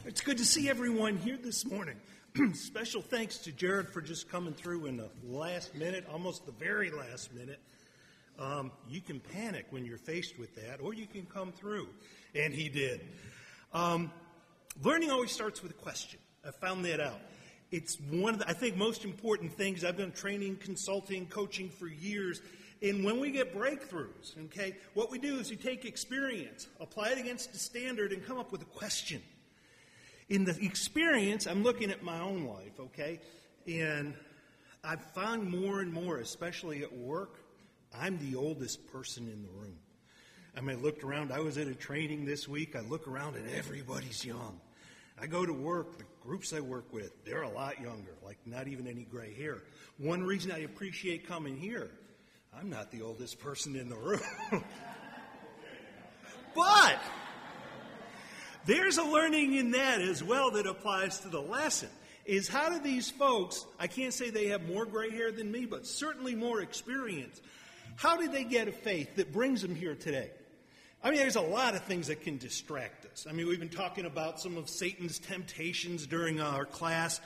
It's good to see everyone here this morning. Special thanks to Jared for just coming through in the last minute, almost the very last minute. You can panic when you're faced with that, or you can come through, and he did. Learning always starts with a question. I found that out. It's one of the, I think, most important things. I've done training, consulting, coaching for years. And when we get breakthroughs, okay, what we do is you take experience, apply it against the standard, and come up with a question. In the experience, I'm looking at my own life, okay, and I've found more and more, especially at work, I'm the oldest person in the room. I mean, I looked around. I was at a training this week. I look around, and everybody's young. I go to work. The groups I work with, they're a lot younger, like not even any gray hair. One reason I appreciate coming here, I'm not the oldest person in the room. But there's a learning in that as well that applies to the lesson, is how do these folks, I can't say they have more gray hair than me, but certainly more experience, how did they get a faith that brings them here today? I mean, there's a lot of things that can distract us. I mean, we've been talking about some of Satan's temptations during our class.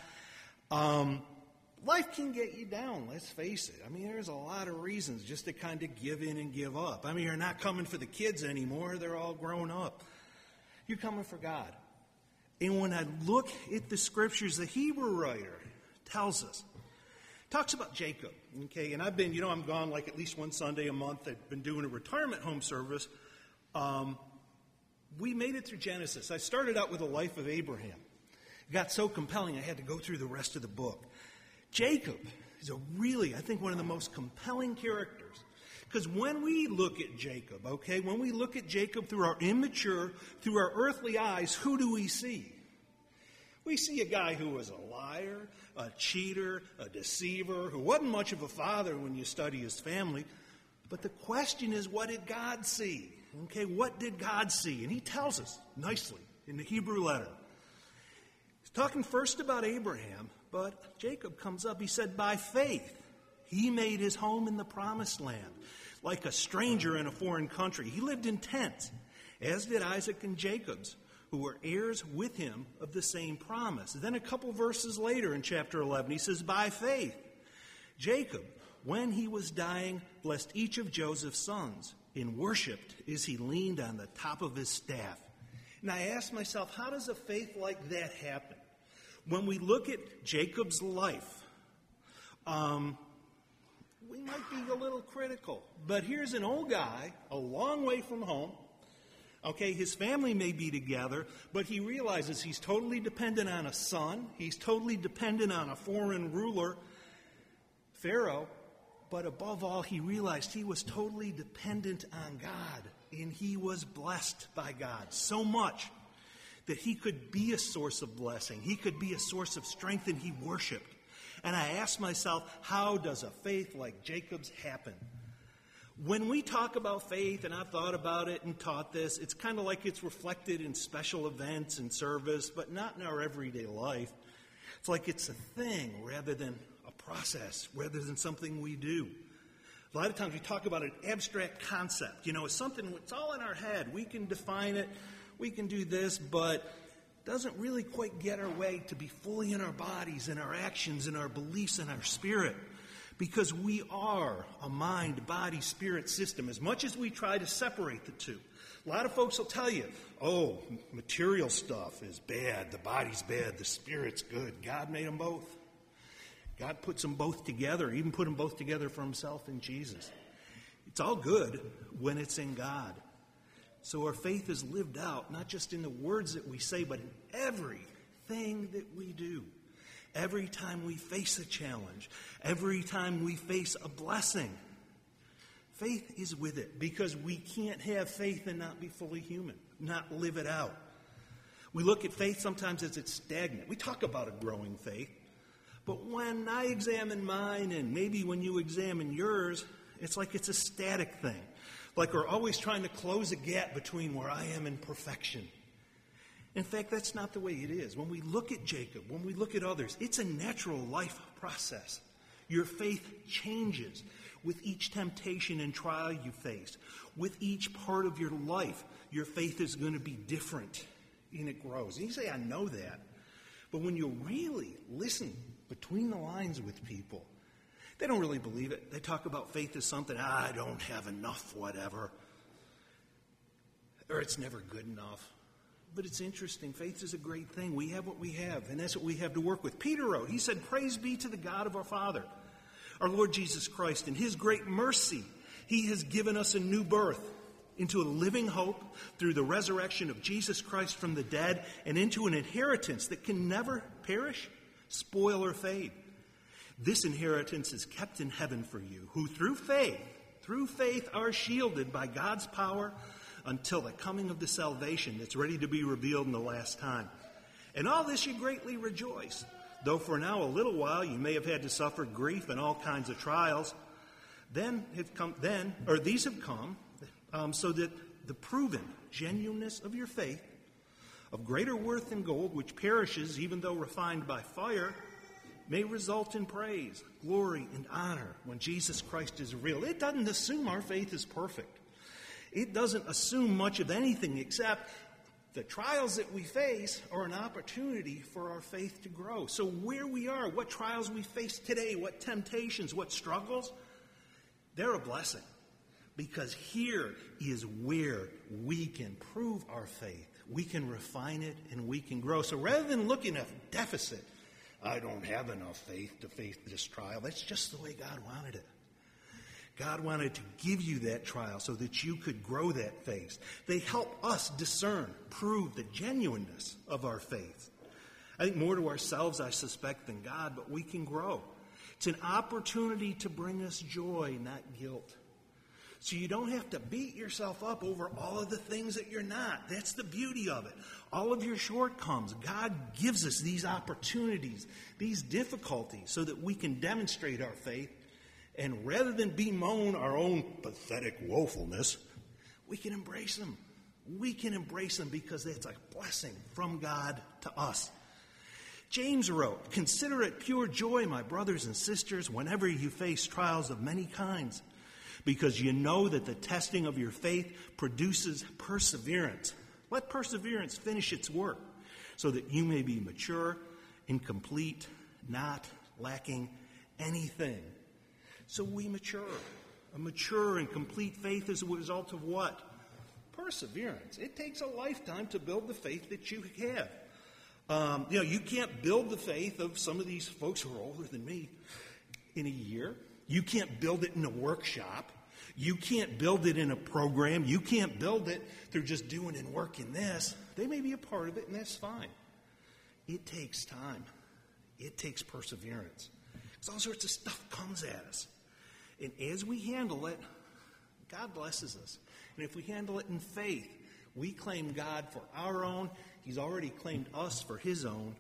Life can get you down, let's face it. I mean, there's a lot of reasons just to kind of give in and give up. I mean, you're not coming for the kids anymore. They're all grown up. You're coming for God. And when I look at the scriptures, the Hebrew writer tells us, talks about Jacob, okay? And I've been, I'm gone like at least one Sunday a month. I've been doing a retirement home service. We made it through Genesis. I started out with the life of Abraham. It got so compelling I had to go through the rest of the book. Jacob is I think, one of the most compelling characters. Because when we look at Jacob, okay, when we look at Jacob through our immature, through our earthly eyes, who do we see? We see a guy who was a liar, a cheater, a deceiver, who wasn't much of a father when you study his family. But the question is, what did God see? Okay, what did God see? And he tells us nicely in the Hebrew letter. He's talking first about Abraham, but Jacob comes up. He said, by faith, he made his home in the promised land, like a stranger in a foreign country. He lived in tents, as did Isaac and Jacob's, who were heirs with him of the same promise. Then a couple verses later in chapter 11, he says, by faith, Jacob, when he was dying, blessed each of Joseph's sons and worshipped as he leaned on the top of his staff. And I asked myself, how does a faith like that happen? When we look at Jacob's life, we might be a little critical. But here's an old guy, a long way from home. Okay, his family may be together, but he realizes he's totally dependent on a son. He's totally dependent on a foreign ruler, Pharaoh. But above all, he realized he was totally dependent on God. And he was blessed by God so much that he could be a source of blessing. He could be a source of strength, and he worshiped. And I asked myself, how does a faith like Jacob's happen? When we talk about faith, and I've thought about it and taught this, it's kind of like it's reflected in special events and service, but not in our everyday life. It's like it's a thing rather than a process, rather than something we do. A lot of times we talk about an abstract concept. It's something that's all in our head. We can define it, we can do this, but doesn't really quite get our way to be fully in our bodies, in our actions, in our beliefs, in our spirit. Because we are a mind, body, spirit system. As much as we try to separate the two. A lot of folks will tell you, material stuff is bad, the body's bad, the spirit's good. God made them both. God puts them both together, even put them both together for himself in Jesus. It's all good when it's in God. So our faith is lived out, not just in the words that we say, but in everything that we do. Every time we face a challenge, every time we face a blessing, faith is with it, because we can't have faith and not be fully human, not live it out. We look at faith sometimes as it's stagnant. We talk about a growing faith, but when I examine mine, and maybe when you examine yours, it's like it's a static thing. Like we're always trying to close a gap between where I am and perfection. In fact, that's not the way it is. When we look at Jacob, when we look at others, it's a natural life process. Your faith changes with each temptation and trial you face. With each part of your life, your faith is going to be different. and it grows. And you say, I know that. But when you really listen between the lines with people, they don't really believe it. They talk about faith as something, I don't have enough, whatever. Or it's never good enough. But it's interesting. Faith is a great thing. We have what we have, and that's what we have to work with. Peter wrote, he said, praise be to the God of our Father, our Lord Jesus Christ. In his great mercy, he has given us a new birth into a living hope through the resurrection of Jesus Christ from the dead, and into an inheritance that can never perish, spoil, or fade. This inheritance is kept in heaven for you, who through faith are shielded by God's power until the coming of the salvation that's ready to be revealed in the last time. And all this you greatly rejoice, though for now a little while you may have had to suffer grief and all kinds of trials. These have come so that the proven genuineness of your faith, of greater worth than gold, which perishes even though refined by fire, may result in praise, glory, and honor when Jesus Christ is revealed. It doesn't assume our faith is perfect. It doesn't assume much of anything except the trials that we face are an opportunity for our faith to grow. So where we are, what trials we face today, what temptations, what struggles, they're a blessing. Because here is where we can prove our faith. We can refine it and we can grow. So rather than looking at deficit, I don't have enough faith to face this trial. That's just the way God wanted it. God wanted to give you that trial so that you could grow that faith. They help us discern, prove the genuineness of our faith. I think more to ourselves, I suspect, than God, but we can grow. It's an opportunity to bring us joy, not guilt. So you don't have to beat yourself up over all of the things that you're not. That's the beauty of it. All of your shortcomings. God gives us these opportunities, these difficulties, so that we can demonstrate our faith. And rather than bemoan our own pathetic woefulness, we can embrace them. We can embrace them because that's a blessing from God to us. James wrote, consider it pure joy, my brothers and sisters, whenever you face trials of many kinds, because you know that the testing of your faith produces perseverance. Let perseverance finish its work, so that you may be mature and complete, not lacking anything. So we mature. A mature and complete faith is a result of what? Perseverance. It takes a lifetime to build the faith that you have. You can't build the faith of some of these folks who are older than me in a year. You can't build it in a workshop. You can't build it in a program. You can't build it through just doing and working this. They may be a part of it, and that's fine. It takes time. It takes perseverance. Because all sorts of stuff comes at us. And as we handle it, God blesses us. And if we handle it in faith, we claim God for our own. He's already claimed us for his own.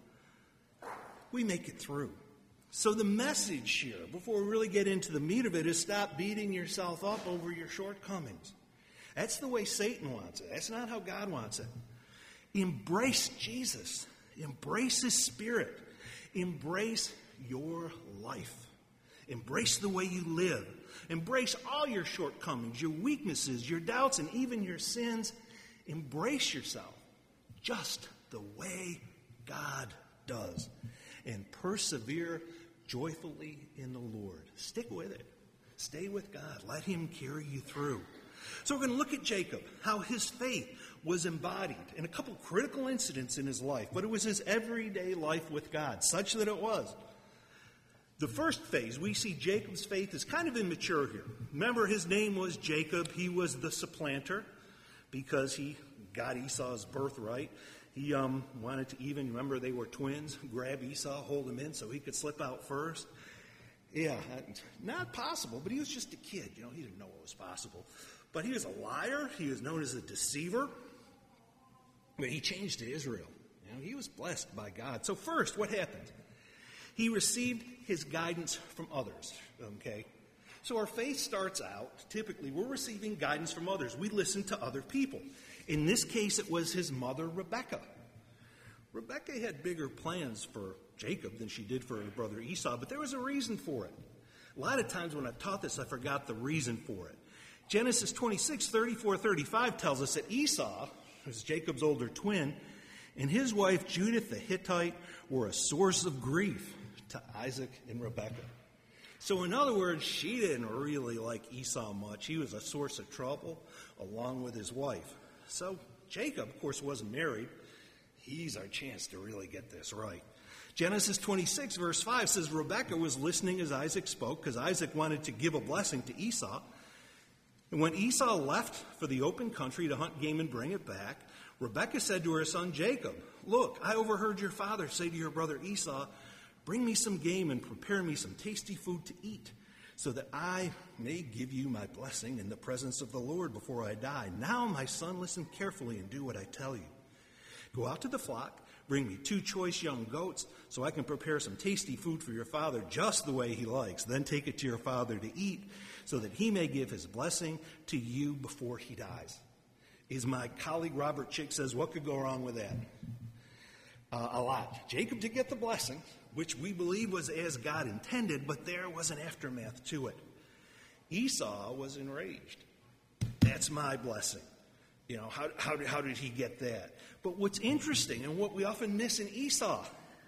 We make it through. So the message here, before we really get into the meat of it, is stop beating yourself up over your shortcomings. That's the way Satan wants it. That's not how God wants it. Embrace Jesus. Embrace his Spirit. Embrace your life. Embrace the way you live. Embrace all your shortcomings, your weaknesses, your doubts, and even your sins. Embrace yourself just the way God does. And persevere joyfully in the Lord. Stick with it. Stay with God. Let him carry you through. So we're going to look at Jacob, how his faith was embodied in a couple critical incidents in his life. But it was his everyday life with God, such that it was. The first phase, we see Jacob's faith is kind of immature here. Remember, his name was Jacob. He was the supplanter because he got Esau's birthright. He wanted to even, remember they were twins, grab Esau, hold him in so he could slip out first. Yeah, not possible, but he was just a kid. He didn't know what was possible. But he was a liar. He was known as a deceiver. But he changed to Israel. He was blessed by God. So first, what happened? He received his guidance from others, okay? So our faith starts out, typically, we're receiving guidance from others. We listen to other people. In this case, it was his mother, Rebekah. Rebekah had bigger plans for Jacob than she did for her brother Esau, but there was a reason for it. A lot of times when I've taught this, I forgot the reason for it. Genesis 26, 34, 35 tells us that Esau, who's Jacob's older twin, and his wife Judith the Hittite were a source of grief to Isaac and Rebekah. So in other words, she didn't really like Esau much. He was a source of trouble along with his wife. So Jacob, of course, wasn't married. He's our chance to really get this right. Genesis 26, verse 5 says, Rebekah was listening as Isaac spoke because Isaac wanted to give a blessing to Esau. And when Esau left for the open country to hunt game and bring it back, Rebekah said to her son Jacob, "Look, I overheard your father say to your brother Esau, 'Bring me some game and prepare me some tasty food to eat, so that I may give you my blessing in the presence of the Lord before I die. Now, my son, listen carefully and do what I tell you. Go out to the flock, bring me 2 choice young goats, so I can prepare some tasty food for your father just the way he likes. Then take it to your father to eat, so that he may give his blessing to you before he dies.'" As my colleague Robert Chick says, what could go wrong with that? A lot. Jacob did get the blessing, which we believe was as God intended, but there was an aftermath to it. Esau was enraged. That's my blessing. You know, how did he get that? But what's interesting and what we often miss in Esau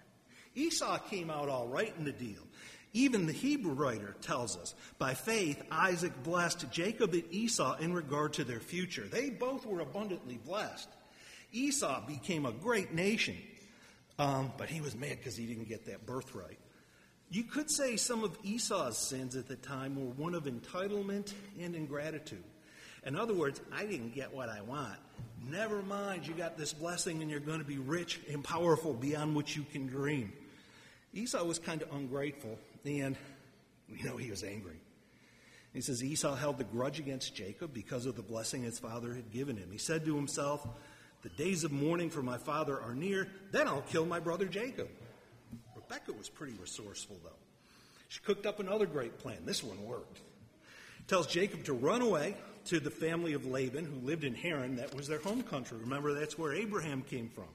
came out all right in the deal. Even the Hebrew writer tells us, by faith, Isaac blessed Jacob and Esau in regard to their future. They both were abundantly blessed. Esau became a great nation, but he was mad because he didn't get that birthright. You could say some of Esau's sins at the time were one of entitlement and ingratitude. In other words, I didn't get what I want. Never mind, you got this blessing and you're going to be rich and powerful beyond what you can dream. Esau was kind of ungrateful, and we know he was angry. He says Esau held a grudge against Jacob because of the blessing his father had given him. He said to himself, "The days of mourning for my father are near, then I'll kill my brother Jacob." Rebekah was pretty resourceful, though. She cooked up another great plan. This one worked. Tells Jacob to run away to the family of Laban, who lived in Haran. That was their home country. Remember, that's where Abraham came from.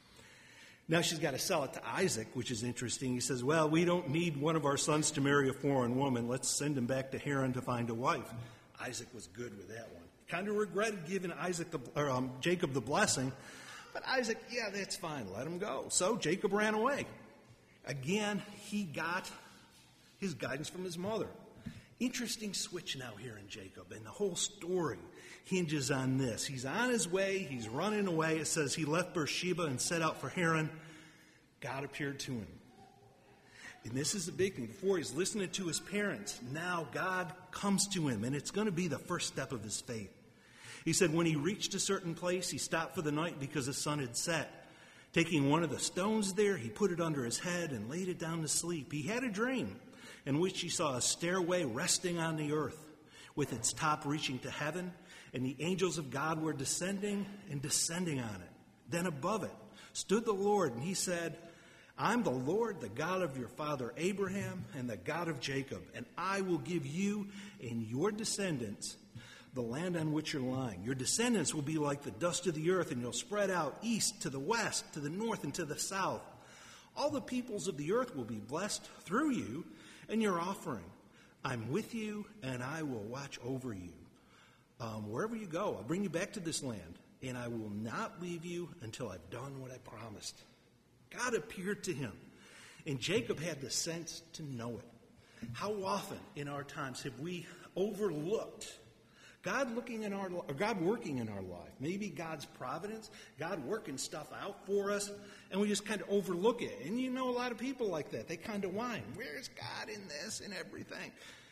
Now she's got to sell it to Isaac, which is interesting. He says, "Well, we don't need one of our sons to marry a foreign woman. Let's send him back to Haran to find a wife." Isaac was good with that one. Kind of regretted giving Jacob the blessing, but Isaac, yeah, that's fine. Let him go. So Jacob ran away. Again, he got his guidance from his mother. Interesting switch now here in Jacob, and the whole story hinges on this. He's on his way, he's running away. It says he left Beersheba and set out for Haran. God appeared to him. And this is the big thing. Before he's listening to his parents, now God comes to him, and it's going to be the first step of his faith. He said when he reached a certain place, he stopped for the night because the sun had set. Taking one of the stones there, he put it under his head and laid it down to sleep. He had a dream in which he saw a stairway resting on the earth, with its top reaching to heaven, and the angels of God were descending and descending on it. Then above it stood the Lord, and he said, "I'm the Lord, the God of your father Abraham and the God of Jacob, and I will give you and your descendants the land on which you're lying. Your descendants will be like the dust of the earth, and you'll spread out east to the west, to the north, and to the south. All the peoples of the earth will be blessed through you and your offering. I'm with you, and I will watch over you. Wherever you go, I'll bring you back to this land, and I will not leave you until I've done what I promised." God appeared to him, and Jacob had the sense to know it. How often in our times have we overlooked God working in our life? Maybe God's providence, God working stuff out for us, and we just kind of overlook it. And you know a lot of people like that. They kind of whine, "Where's God in this and everything?"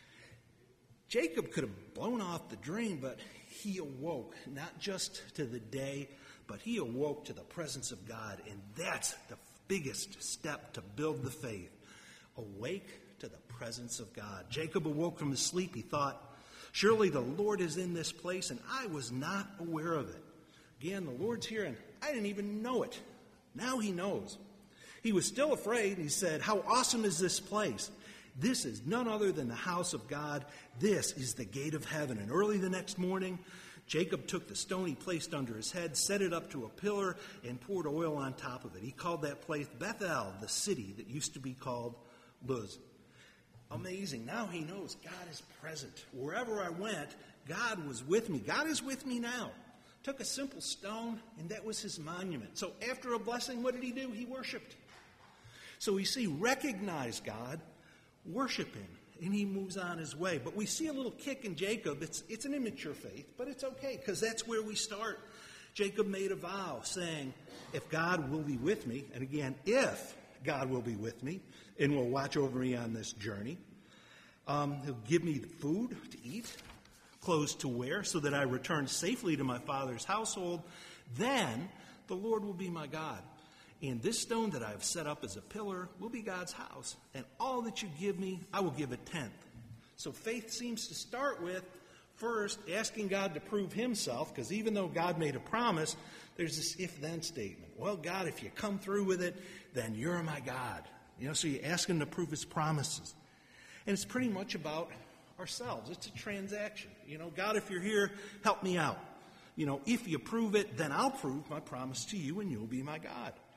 Jacob could have blown off the dream, but he awoke not just to the day, but he awoke to the presence of God, and that's the biggest step to build the faith. Awake to the presence of God. Jacob awoke from his sleep. He thought, "Surely the Lord is in this place, and I was not aware of it." Again, the Lord's here, and I didn't even know it. Now he knows. He was still afraid. He said, "How awesome is this place? This is none other than the house of God. This is the gate of heaven." And early the next morning, Jacob took the stone he placed under his head, set it up to a pillar, and poured oil on top of it. He called that place Bethel, the city that used to be called Luz. Amazing. Now he knows God is present. Wherever I went, God was with me. God is with me now. took a simple stone, and that was his monument. So after a blessing, what did he do? He worshiped. So we see, recognize God, worship him, and he moves on his way. But we see a little kick in Jacob. It's an immature faith, but it's okay, because that's where we start. Jacob made a vow saying, if God will be with me, and again, if God will be with me and will watch over me on this journey, he'll give me the food to eat, clothes to wear, so that I return safely to my father's household. Then the Lord will be my God. And this stone that I have set up as a pillar will be God's house. And all that you give me, I will give a tenth. So faith seems to start with first asking God to prove himself, because even though God made a promise, there's this if-then statement. Well, God, if you come through with it, then you're my God. So you ask him to prove his promises. And it's pretty much about ourselves. It's a transaction. God, if you're here, help me out. If you prove it, then I'll prove my promise to you and you'll be my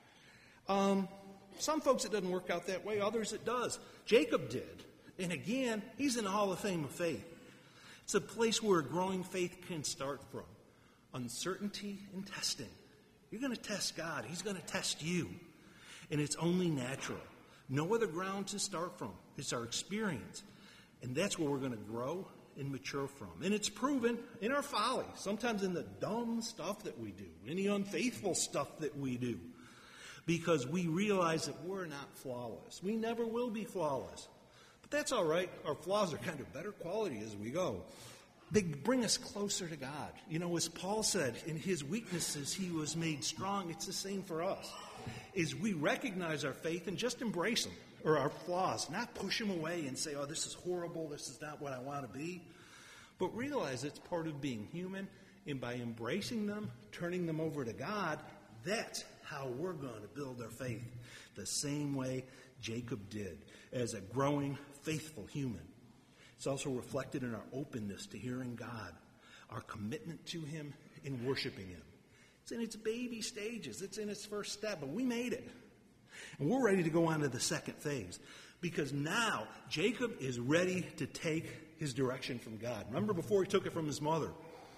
God. Some folks it doesn't work out that way. Others it does. Jacob did. And again, he's in the Hall of Fame of faith. It's a place where a growing faith can start from. Uncertainty and testing. You're going to test God. He's going to test you. And it's only natural. No other ground to start from. It's our experience. And that's where we're going to grow and mature from. And it's proven in our folly, sometimes in the dumb stuff that we do, in the unfaithful stuff that we do, because we realize that we're not flawless. We never will be flawless. But that's all right. Our flaws are kind of better quality as we go. They bring us closer to God. As Paul said, in his weaknesses he was made strong. It's the same for us. Is we recognize our faith and just embrace them, or our flaws, not push them away and say, oh, this is horrible, this is not what I want to be, but realize it's part of being human, and by embracing them, turning them over to God, that's how we're going to build our faith, the same way Jacob did, as a growing, faithful human. It's also reflected in our openness to hearing God, our commitment to him, and worshiping him. It's in its baby stages. It's in its first step, but we made it. And we're ready to go on to the second phase, because now Jacob is ready to take his direction from God. Remember before he took it from his mother.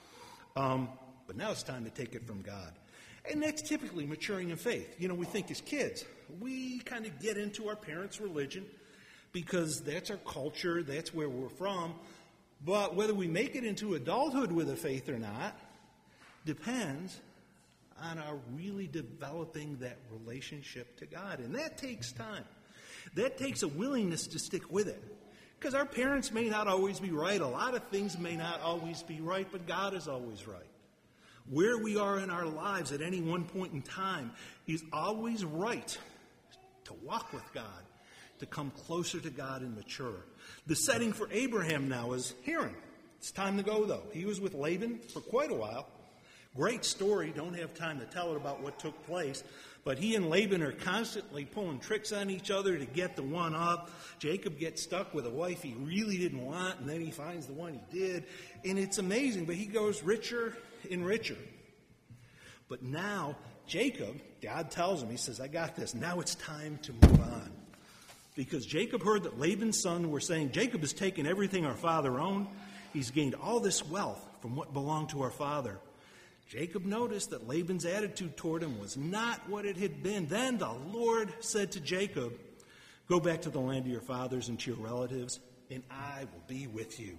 But now it's time to take it from God. And that's typically maturing in faith. We think as kids, we kind of get into our parents' religion because that's our culture, that's where we're from. But whether we make it into adulthood with a faith or not depends on our really developing that relationship to God. And that takes time. That takes a willingness to stick with it. Because our parents may not always be right. A lot of things may not always be right, but God is always right. Where we are in our lives at any one point in time is always right to walk with God, to come closer to God and mature. The setting for Abraham now is Haran. It's time to go, though. He was with Laban for quite a while. Great story. Don't have time to tell it about what took place. But he and Laban are constantly pulling tricks on each other to get the one up. Jacob gets stuck with a wife he really didn't want, and then he finds the one he did. And it's amazing, but he goes richer and richer. But now, Jacob, God tells him, he says, I got this. Now it's time to move on. Because Jacob heard that Laban's sons were saying, Jacob has taken everything our father owned. He's gained all this wealth from what belonged to our father. Jacob noticed that Laban's attitude toward him was not what it had been. Then the Lord said to Jacob, go back to the land of your fathers and to your relatives, and I will be with you.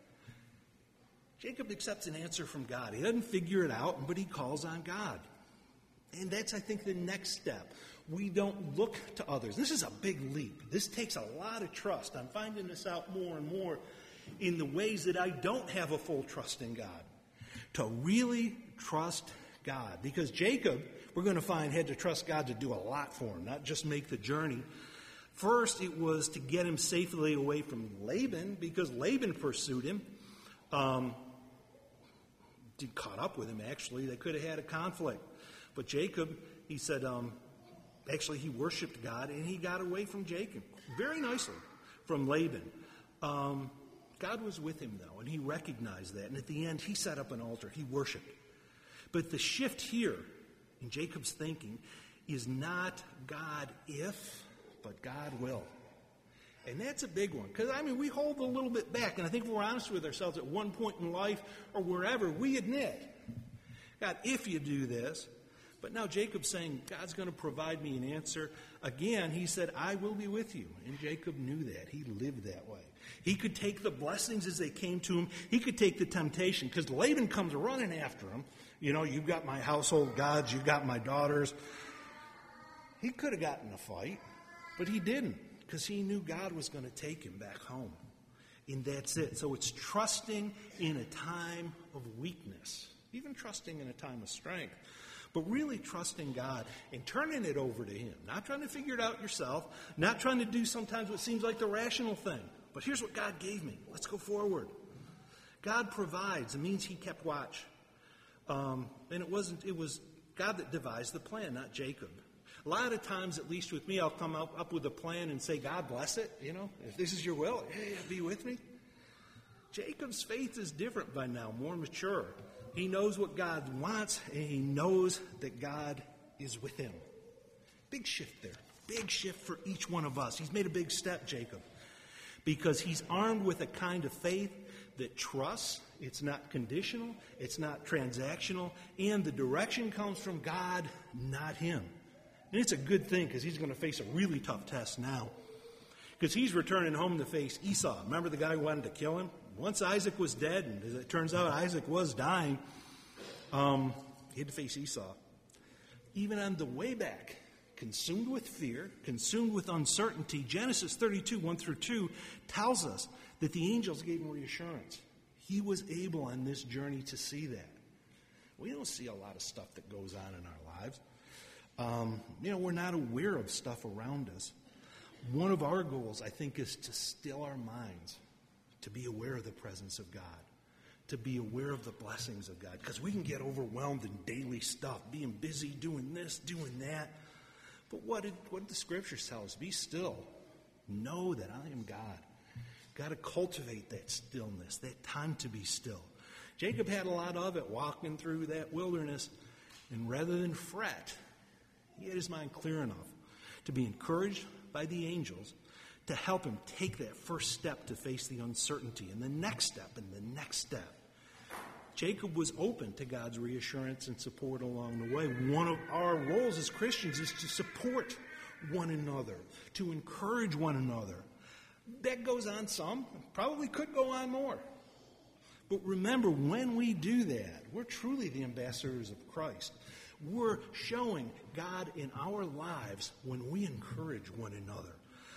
Jacob accepts an answer from God. He doesn't figure it out, but he calls on God. And that's, I think, the next step. We don't look to others. This is a big leap. This takes a lot of trust. I'm finding this out more and more in the ways that I don't have a full trust in God. To really trust God. Because Jacob, we're going to find, had to trust God to do a lot for him, not just make the journey. First, it was to get him safely away from Laban, because Laban pursued him. Caught up with him, actually. They could have had a conflict. But Jacob, he said, actually he worshipped God, and he got away from Jacob very nicely from Laban. God was with him, though, and he recognized that. And at the end, he set up an altar. He worshipped. But the shift here in Jacob's thinking is not God if, but God will. And that's a big one. Because, we hold a little bit back. And I think if we're honest with ourselves at one point in life or wherever, we admit, God, if you do this. But now Jacob's saying, God's going to provide me an answer. Again, he said, I will be with you. And Jacob knew that. He lived that way. He could take the blessings as they came to him. He could take the temptation, because Laban comes running after him. You know, you've got my household gods, you've got my daughters. He could have gotten a fight, but he didn't, because he knew God was going to take him back home. And that's it. So it's trusting in a time of weakness, even trusting in a time of strength. But really trusting God and turning it over to him. Not trying to figure it out yourself. Not trying to do sometimes what seems like the rational thing. But here's what God gave me. Let's go forward. God provides. It means he kept watch. And it was God that devised the plan, not Jacob. A lot of times, at least with me, I'll come up with a plan and say, God bless it. You know, if this is your will, hey, be with me. Jacob's faith is different by now, more mature. He knows what God wants, and he knows that God is with him. Big shift there. Big shift for each one of us. He's made a big step, Jacob, because he's armed with a kind of faith that trusts. It's not conditional. It's not transactional. And the direction comes from God, not him. And it's a good thing, because he's going to face a really tough test now. Because he's returning home to face Esau. Remember the guy who wanted to kill him? Once Isaac was dead, and as it turns out Isaac was dying, he had to face Esau. Even on the way back, consumed with fear, consumed with uncertainty, Genesis 32, 1 through 2, tells us that the angels gave him reassurance. He was able on this journey to see that. We don't see a lot of stuff that goes on in our lives. We're not aware of stuff around us. One of our goals, I think, is to still our minds, to be aware of the presence of God, to be aware of the blessings of God, because we can get overwhelmed in daily stuff, being busy, doing this, doing that. But what did the Scriptures tell us? Be still. Know that I am God. Got to cultivate that stillness, that time to be still. Jacob had a lot of it walking through that wilderness, and rather than fret, he had his mind clear enough to be encouraged by the angels to help him take that first step to face the uncertainty, and the next step, and the next step. Jacob was open to God's reassurance and support along the way. One of our roles as Christians is to support one another, to encourage one another. That goes on some, probably could go on more. But remember, when we do that, we're truly the ambassadors of Christ. We're showing God in our lives when we encourage one another.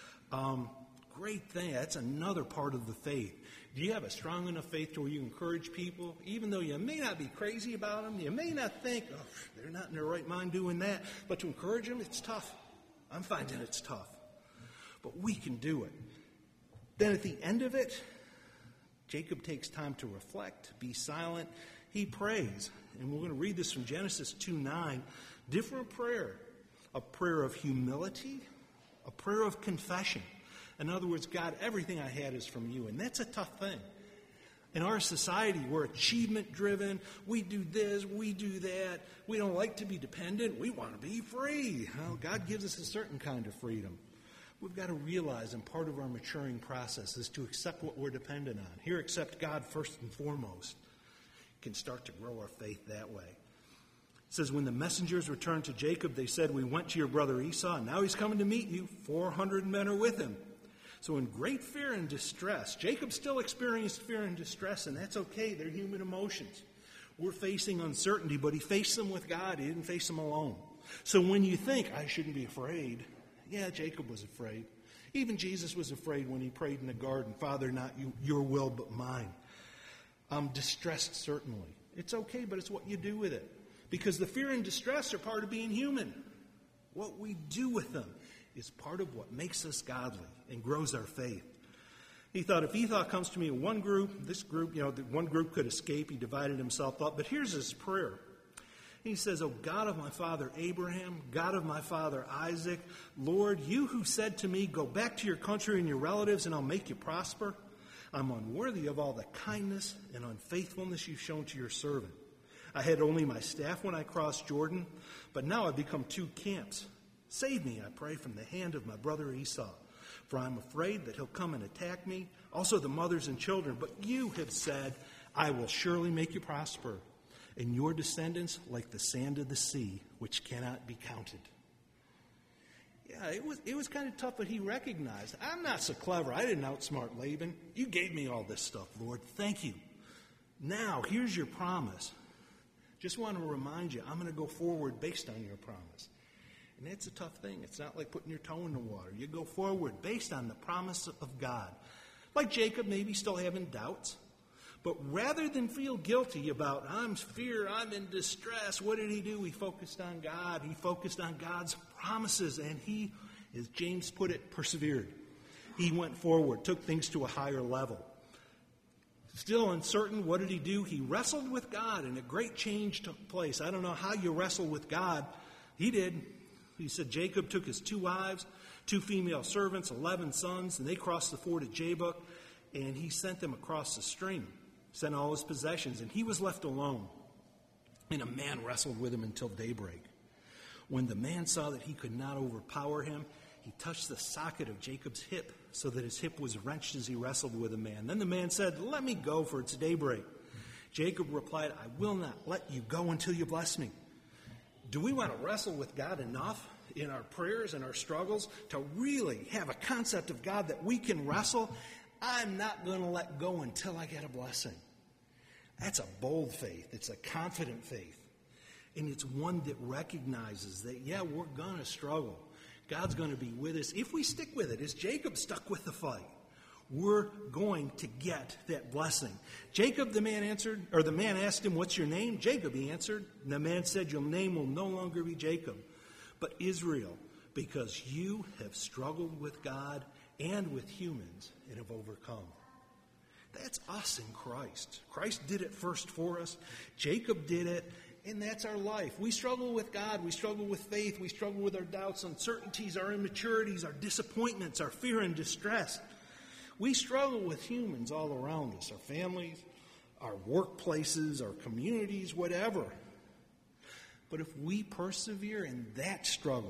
Great thing. That's another part of the faith. Do you have a strong enough faith to where you encourage people, even though you may not be crazy about them? You may not think, oh, they're not in their right mind doing that. But to encourage them, it's tough. I'm finding it's tough. But we can do it. Then at the end of it, Jacob takes time to reflect, be silent. He prays. And we're going to read this from Genesis 2:9. Different prayer. A prayer of humility, a prayer of confession. In other words, God, everything I had is from you. And that's a tough thing. In our society, we're achievement-driven. We do this, we do that. We don't like to be dependent. We want to be free. Well, God gives us a certain kind of freedom. We've got to realize, and part of our maturing process is to accept what we're dependent on. Here, accept God first and foremost. Can start to grow our faith that way. It says, when the messengers returned to Jacob, they said, we went to your brother Esau, and now he's coming to meet you. 400 men are with him. So in great fear and distress, Jacob still experienced fear and distress, and that's okay. They're human emotions. We're facing uncertainty, but he faced them with God. He didn't face them alone. So when you think, I shouldn't be afraid, yeah, Jacob was afraid. Even Jesus was afraid when he prayed in the garden, Father, not your will but mine. I'm distressed, certainly. It's okay, but it's what you do with it. Because the fear and distress are part of being human. What we do with them is part of what makes us godly and grows our faith. He thought, if Esau comes to me in one group, this group, one group could escape. He divided himself up. But here's his prayer. He says, O God of my father Abraham, God of my father Isaac, Lord, you who said to me, go back to your country and your relatives and I'll make you prosper. I'm unworthy of all the kindness and unfaithfulness you've shown to your servant. I had only my staff when I crossed Jordan, but now I've become two camps. Save me, I pray, from the hand of my brother Esau, for I'm afraid that he'll come and attack me, also the mothers and children. But you have said, I will surely make you prosper, and your descendants like the sand of the sea, which cannot be counted. Yeah, it was kind of tough, but he recognized, I'm not so clever. I didn't outsmart Laban. You gave me all this stuff, Lord. Thank you. Now, here's your promise. Just want to remind you, I'm going to go forward based on your promise. And that's a tough thing. It's not like putting your toe in the water. You go forward based on the promise of God. Like Jacob, maybe still having doubts. But rather than feel guilty about, I'm in distress, what did he do? He focused on God. He focused on God's promises. And he, as James put it, persevered. He went forward, took things to a higher level. Still uncertain, what did he do? He wrestled with God, and a great change took place. I don't know how you wrestle with God. He did. He said Jacob took his 2 wives, 2 female servants, 11 sons, and they crossed the ford at Jabbok, and he sent them across the stream, sent all his possessions, and he was left alone. And a man wrestled with him until daybreak. When the man saw that he could not overpower him, he touched the socket of Jacob's hip so that his hip was wrenched as he wrestled with the man. Then the man said, let me go, for it's daybreak. Jacob replied, I will not let you go until you bless me. Do we want to wrestle with God enough in our prayers and our struggles to really have a concept of God that we can wrestle? I'm not going to let go until I get a blessing. That's a bold faith. It's a confident faith. And it's one that recognizes that, yeah, we're going to struggle. God's going to be with us. If we stick with it, as Jacob stuck with the fight, we're going to get that blessing. Jacob, the man asked him, what's your name? Jacob, he answered. And the man said, your name will no longer be Jacob, but Israel, because you have struggled with God and with humans and have overcome. That's us in Christ. Christ did it first for us. Jacob did it. And that's our life. We struggle with God. We struggle with faith. We struggle with our doubts, uncertainties, our immaturities, our disappointments, our fear and distress. We struggle with humans all around us, our families, our workplaces, our communities, whatever. But if we persevere in that struggle,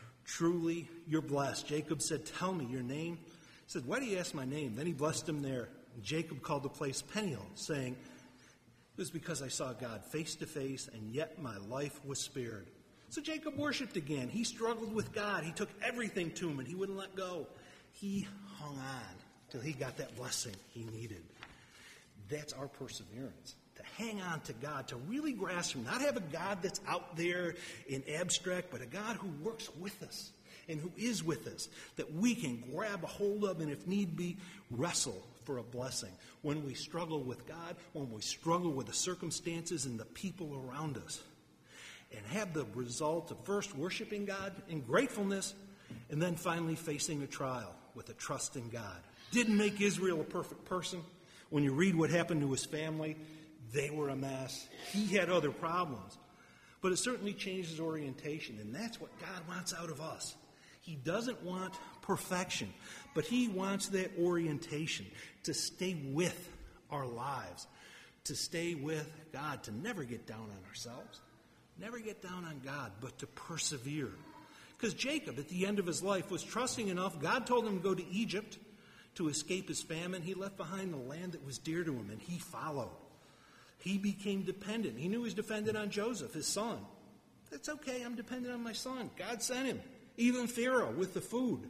truly you're blessed. Jacob said, tell me your name. He said, why do you ask my name? Then he blessed him there. And Jacob called the place Peniel, saying, it was because I saw God face to face, and yet my life was spared. So Jacob worshiped again. He struggled with God. He took everything to him, and he wouldn't let go. He hung on till he got that blessing he needed. That's our perseverance, to hang on to God, to really grasp him, not have a God that's out there in abstract, but a God who works with us and who is with us, that we can grab a hold of and, if need be, wrestle for a blessing. When we struggle with God, when we struggle with the circumstances and the people around us, and have the result of first worshiping God in gratefulness, and then finally facing a trial with a trust in God. Didn't make Israel a perfect person. When you read what happened to his family, they were a mess. He had other problems. But it certainly changed his orientation, and that's what God wants out of us. He doesn't want perfection, but he wants that orientation to stay with our lives, to stay with God, to never get down on ourselves, never get down on God, but to persevere. Because Jacob, at the end of his life, was trusting enough. God told him to go to Egypt to escape his famine. He left behind the land that was dear to him, and he followed. He became dependent. He knew he was dependent on Joseph, his son. That's okay, I'm dependent on my son. God sent him. Even Pharaoh with the food.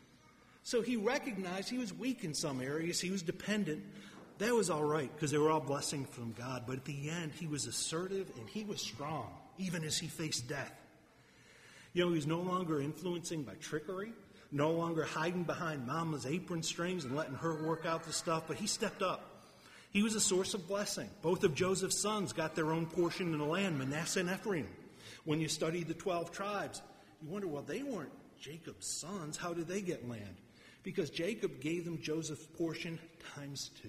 So he recognized he was weak in some areas. He was dependent. That was all right because they were all blessings from God. But at the end, he was assertive and he was strong, even as he faced death. You know, he was no longer influencing by trickery, no longer hiding behind mama's apron strings and letting her work out the stuff, but he stepped up. He was a source of blessing. Both of Joseph's sons got their own portion in the land, Manasseh and Ephraim. When you study the 12 tribes, you wonder, well, they weren't Jacob's sons. How did they get land? Because Jacob gave them Joseph's portion times 2.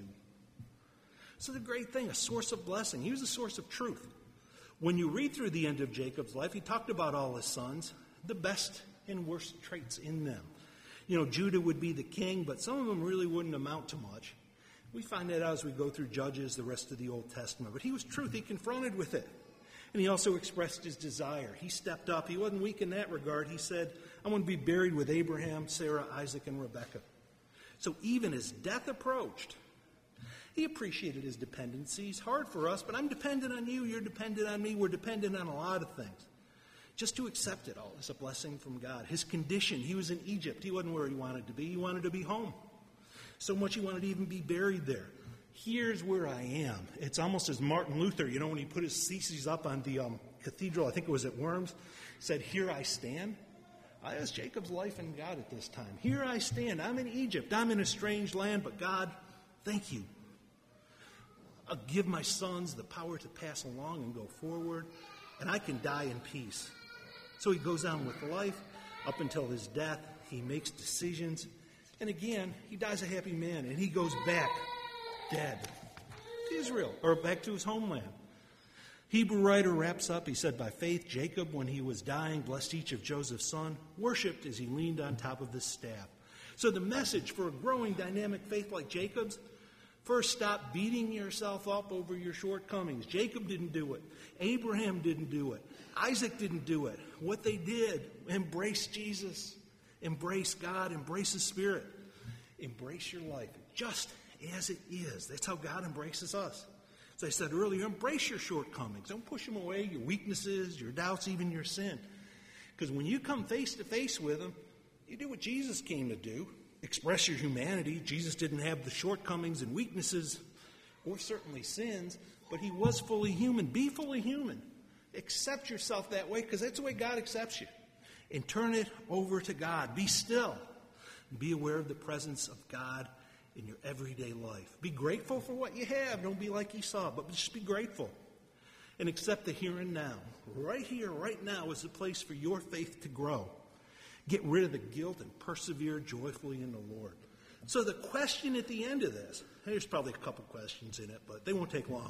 So the great thing, a source of blessing. He was a source of truth. When you read through the end of Jacob's life, he talked about all his sons, the best and worst traits in them. You know, Judah would be the king, but some of them really wouldn't amount to much. We find that out as we go through Judges, the rest of the Old Testament. But he was truth. He confronted with it. And he also expressed his desire. He stepped up. He wasn't weak in that regard. He said, I want to be buried with Abraham, Sarah, Isaac, and Rebekah. So even as death approached, He appreciated his dependency. It's hard for us, but I'm dependent on you. You're dependent on me. We're dependent on a lot of things. Just to accept it all is a blessing from God. His condition, he was in Egypt. He wasn't where he wanted to be. He wanted to be home. So much he wanted to even be buried there. Here's where I am. It's almost as Martin Luther, when he put his theses up on the cathedral, I think it was at Worms, said, "Here I stand." I was Jacob's life in God at this time. Here I stand. I'm in Egypt. I'm in a strange land, but God, thank you. I'll give my sons the power to pass along and go forward, and I can die in peace. So he goes on with life up until his death. He makes decisions. And again, he dies a happy man, and he goes back dead to Israel, or back to his homeland. Hebrew writer wraps up, he said, by faith, Jacob, when he was dying, blessed each of Joseph's sons, worshipped as he leaned on top of his staff. So the message for a growing dynamic faith like Jacob's, first, stop beating yourself up over your shortcomings. Jacob didn't do it. Abraham didn't do it. Isaac didn't do it. What they did, embrace Jesus, embrace God, embrace His Spirit. Embrace your life just as it is. That's how God embraces us. As I said earlier, embrace your shortcomings. Don't push them away, your weaknesses, your doubts, even your sin. Because when you come face to face with Him, you do what Jesus came to do. Express your humanity. Jesus didn't have the shortcomings and weaknesses, or certainly sins, but He was fully human. Be fully human. Accept yourself that way, because that's the way God accepts you. And turn it over to God. Be still. Be aware of the presence of God in your everyday life. Be grateful for what you have. Don't be like Esau, but just be grateful. And accept the here and now. Right here, right now is the place for your faith to grow. Get rid of the guilt and persevere joyfully in the Lord. So the question at the end of this, there's probably a couple questions in it, but they won't take long.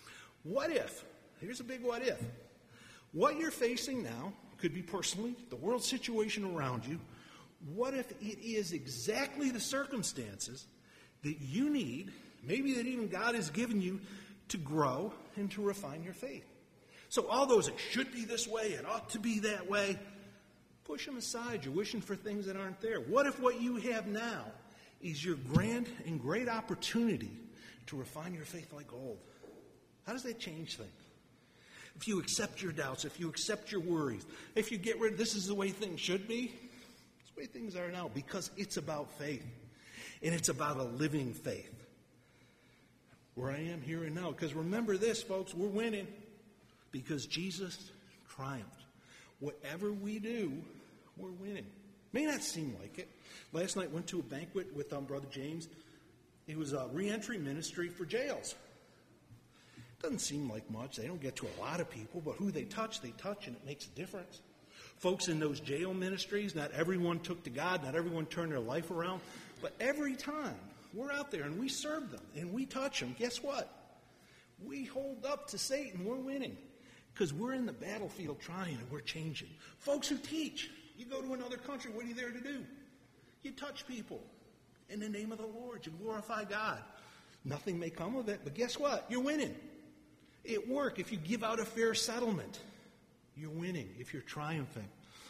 What if? Here's a big what if. What you're facing now could be personally, the world situation around you. What if it is exactly the circumstances that you need, maybe that even God has given you, to grow and to refine your faith? So all those, it should be this way, it ought to be that way, push them aside. You're wishing for things that aren't there. What if what you have now is your grand and great opportunity to refine your faith like gold? How does that change things? If you accept your doubts, if you accept your worries, if you get rid of this is the way things should be, it's the way things are now, because it's about faith. And it's about a living faith. Where I am here and now. Because remember this, folks, we're winning because Jesus triumphed. Whatever we do, we're winning. May not seem like it. Last night went to a banquet with Brother James. It was a re-entry ministry for jails. Doesn't seem like much. They don't get to a lot of people, but who they touch, and it makes a difference. Folks in those jail ministries, not everyone took to God, not everyone turned their life around, but every time we're out there and we serve them and we touch them, guess what? We hold up to Satan. We're winning because we're in the battlefield trying and we're changing. Folks who teach, you go to another country, what are you there to do? You touch people in the name of the Lord. You glorify God. Nothing may come of it, but guess what? You're winning. At work, if you give out a fair settlement, you're winning. If you're triumphing.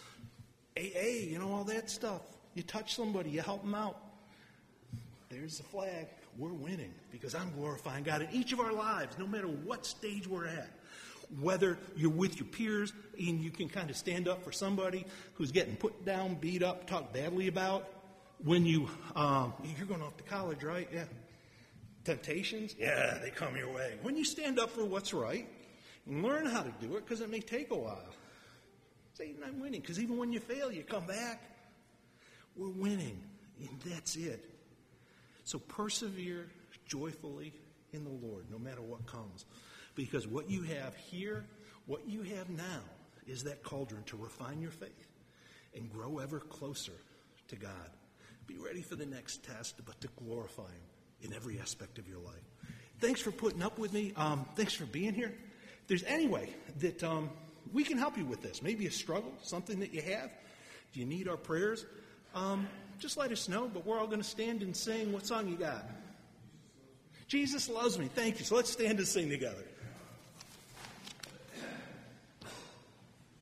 AA, all that stuff. You touch somebody, you help them out. There's the flag. We're winning because I'm glorifying God in each of our lives, no matter what stage we're at. Whether you're with your peers and you can kind of stand up for somebody who's getting put down, beat up, talked badly about. When you're going off to college, right? Yeah. Temptations? Yeah, they come your way. When you stand up for what's right and learn how to do it, because it may take a while. Satan, I'm winning, because even when you fail, you come back. We're winning, and that's it. So persevere joyfully in the Lord, no matter what comes. Because what you have here, what you have now, is that cauldron to refine your faith and grow ever closer to God. Be ready for the next test, but to glorify Him in every aspect of your life. Thanks for putting up with me. Thanks for being here. If there's any way that we can help you with this, maybe a struggle, something that you have, if you need our prayers, just let us know. But we're all going to stand and sing. What song you got? Jesus Loves Me. Thank you. So let's stand and sing together.